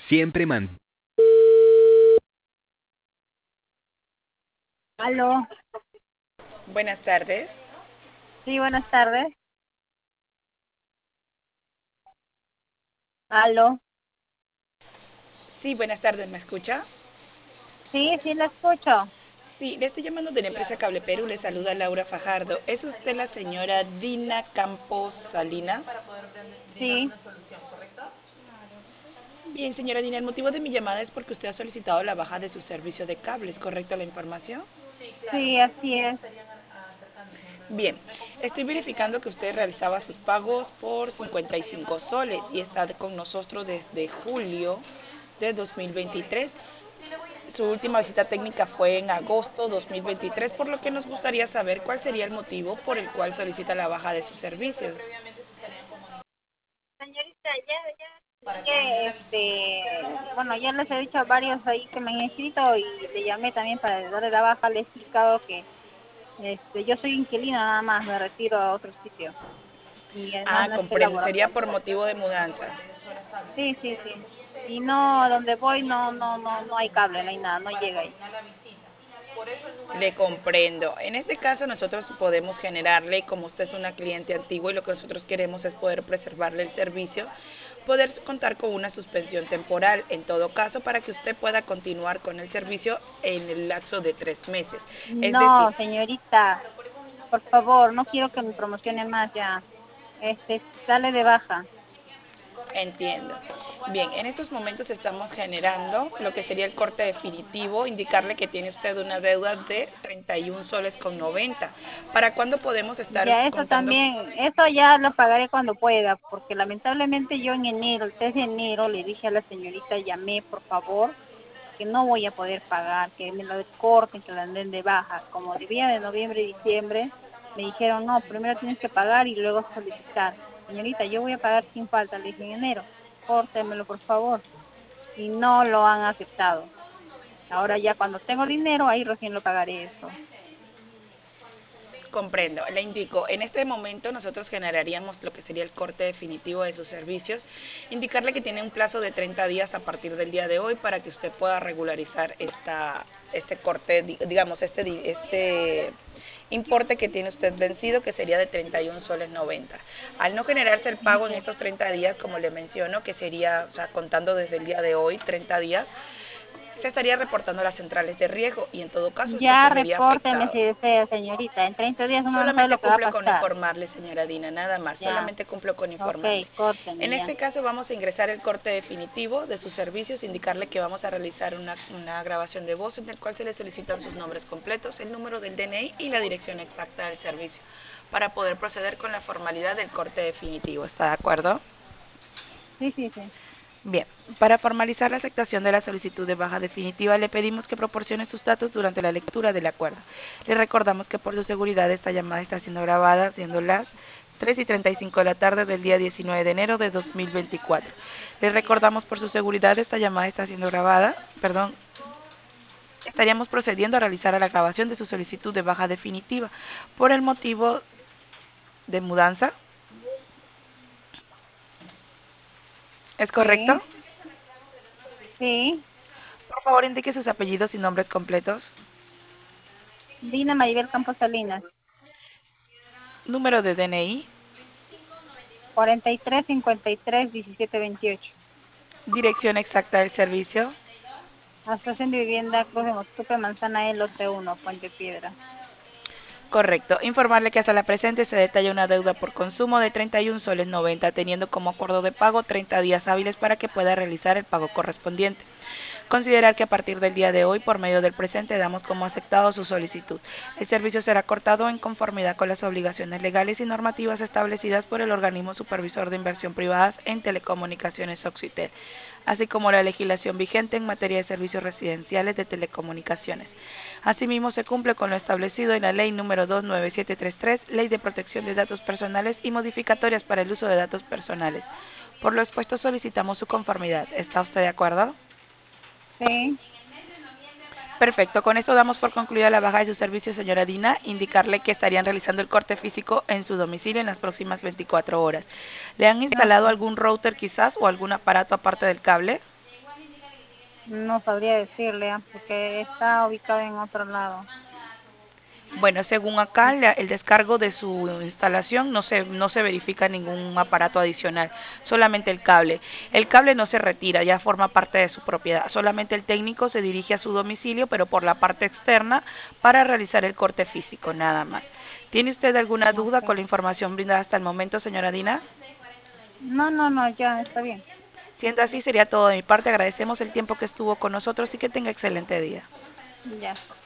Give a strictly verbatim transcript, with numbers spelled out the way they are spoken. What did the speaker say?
Siempre man. Aló, Buenas tardes. sí, buenas tardes. Aló, Sí, buenas tardes, ¿me escucha? sí, sí, la escucho. Sí, le estoy llamando de la empresa Cable Perú, le saluda Laura Fajardo. ¿Es usted la señora Dina Campos Salinas? Sí, Bien, señora Dina, el motivo de mi llamada es porque usted ha solicitado la baja de su servicio de cable, ¿es correcta la información? sí, así es. Bien, estoy verificando que usted realizaba sus pagos por cincuenta y cinco soles y está con nosotros desde julio de dos mil veintitrés. Su última visita técnica fue en agosto dos mil veintitrés, por lo que nos gustaría saber cuál sería el motivo por el cual solicita la baja de sus servicios. Señorita, ya, ya, que, este, bueno, ya les he dicho a varios ahí que me han escrito y le llamé también para darle la baja, le he explicado que, este, yo soy inquilina nada más, me retiro a otro sitio y eh, no, Ah, no estoy comprendo, sería laborando. por motivo de mudanza. Sí, sí, sí. Y no, donde voy no, no, no, no hay cable, no hay nada, no llega ahí. Le comprendo. En este caso nosotros podemos generarle, como usted es una cliente antigua y lo que nosotros queremos es poder preservarle el servicio, poder contar con una suspensión temporal, en todo caso, para que usted pueda continuar con el servicio en el lapso de tres meses. Es decir, No, señorita, por favor, no quiero que me promocione más ya. Este, sale de baja. entiendo. Bien, en estos momentos estamos generando lo que sería el corte definitivo, indicarle que tiene usted una deuda de treinta y un soles con noventa. ¿Para cuándo podemos estar Ya eso contando? también, eso ya lo pagaré cuando pueda, porque lamentablemente yo en enero, el tres de enero, le dije a la señorita, llamé por favor, que no voy a poder pagar, que me lo corten, que la den de baja. Como debía de noviembre y diciembre, me dijeron, no, primero tienes que pagar y luego solicitar. Señorita, yo voy a pagar sin falta, le dije en enero, córtemelo por favor. Y no lo han aceptado. Ahora ya cuando tengo dinero, ahí recién lo pagaré eso. Comprendo, le indico, en este momento nosotros generaríamos lo que sería el corte definitivo de sus servicios, indicarle que tiene un plazo de treinta días a partir del día de hoy para que usted pueda regularizar esta, este corte, digamos, este, este importe que tiene usted vencido, que sería de treinta y un soles noventa. Al no generarse el pago en Ok. estos treinta días, como le menciono, que sería, o sea, contando desde el día de hoy, treinta días, se estaría reportando a las centrales de riesgo y en todo caso esto Ya se vería repórteme afectado. si desea, señorita. En treinta días uno no sabe Solamente lo que va a cumple con pasar. informarle, señora Dina, nada más. Ya. Solamente cumplo con Ok, informarle. En córteme ya. este caso vamos a ingresar el corte definitivo de sus servicios, indicarle que vamos a realizar una, una grabación de voz en el cual se le solicitan sus nombres completos, el número del D N I y la dirección exacta del servicio para poder proceder con la formalidad del corte definitivo. ¿Está de acuerdo? Sí, sí, sí. Bien, para formalizar la aceptación de la solicitud de baja definitiva, le pedimos que proporcione sus datos durante la lectura del acuerdo. Le recordamos que por su seguridad esta llamada está siendo grabada, siendo las tres y treinta y cinco de la tarde del día diecinueve de enero de dos mil veinticuatro. Le recordamos por su seguridad esta llamada está siendo grabada, perdón, estaríamos procediendo a realizar la grabación de su solicitud de baja definitiva por el motivo de mudanza. ¿Es correcto? Sí, sí. Por favor, indique sus apellidos y nombres completos. Dina Maribel Campos Salinas. Número de D N I. cuarenta y tres cincuenta y tres diecisiete veintiocho. Dirección exacta del servicio. Asociación de Vivienda Cruz de Mosquito, Manzana E, lote uno, Puente Piedra. Correcto. Informarle que hasta la presente se detalla una deuda por consumo de treinta y un soles noventa, teniendo como acuerdo de pago treinta días hábiles para que pueda realizar el pago correspondiente. Considerar que a partir del día de hoy, por medio del presente, damos como aceptado su solicitud. El servicio será cortado en conformidad con las obligaciones legales y normativas establecidas por el organismo supervisor de inversión privadas en telecomunicaciones Oxitel, así como la legislación vigente en materia de servicios residenciales de telecomunicaciones. Asimismo, se cumple con lo establecido en la Ley número dos nueve siete tres tres, Ley de Protección de Datos Personales y modificatorias para el uso de datos personales. Por lo expuesto, solicitamos su conformidad. ¿Está usted de acuerdo? Sí. Perfecto, con esto damos por concluida la baja de su servicio, señora Dina. Indicarle que estarían realizando el corte físico en su domicilio en las próximas veinticuatro horas. ¿Le han instalado Ok. algún router quizás o algún aparato aparte del cable? No sabría decirle, ah, porque está ubicado en otro lado. Bueno, según acá, la- el descargo de su instalación no se, no se verifica ningún aparato adicional, solamente el cable. El cable no se retira, ya forma parte de su propiedad. Solamente el técnico se dirige a su domicilio, pero por la parte externa para realizar el corte físico, nada más. ¿Tiene usted alguna duda con Ok. la información brindada hasta el momento, señora Dina? No, no, no, ya está bien. Siendo así, sería todo de mi parte. Agradecemos el tiempo que estuvo con nosotros y que tenga excelente día. Ya.